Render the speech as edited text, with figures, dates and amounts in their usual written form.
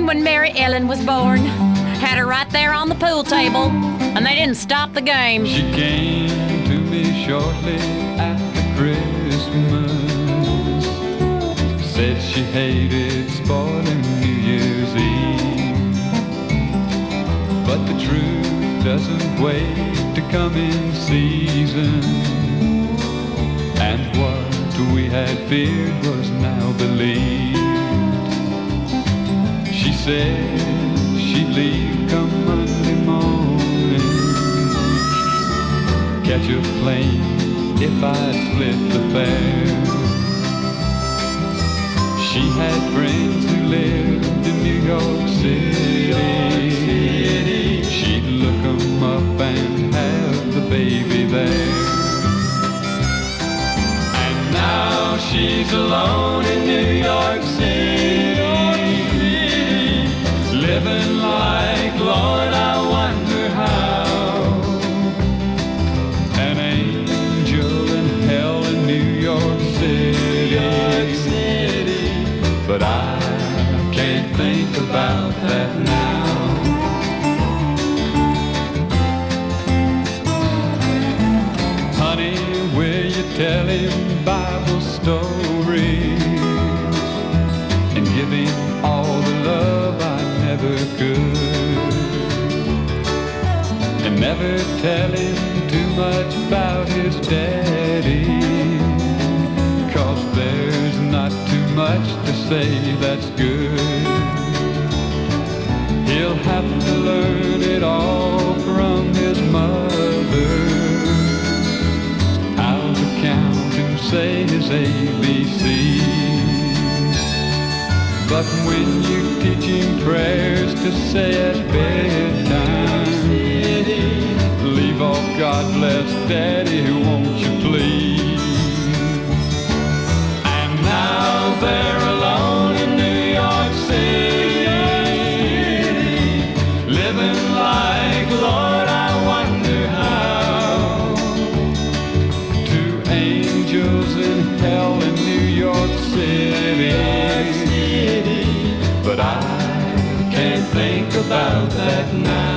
when Mary Ellen was born. Had her right there on the pool table, and they didn't stop the game. She came to me shortly after Christmas. Said she hated spoiling New Year's Eve. But the truth doesn't wait to come in season. And what we had feared was now believed. She said she'd leave come Monday morning, catch a plane if I'd split the fare. She had friends who lived in New York City. She'd look 'em up and have the baby there. And now she's alone in New York City, living like, Lord, I wonder how. An angel in hell in New York City. But I can't think about that now. Honey, will you tell him Bible stories and give him all the love I never could? And never tell him too much about his daddy, 'cause there's not too much to say that's good. He'll have to learn it all from his mother, how to count and say his ABCs. But when you teach him prayers to say at bedtime, leave off God bless Daddy, won't you please? Now they're alone in New York City, living like, Lord, I wonder how. Two angels in hell in New York City, but I can't think about that now.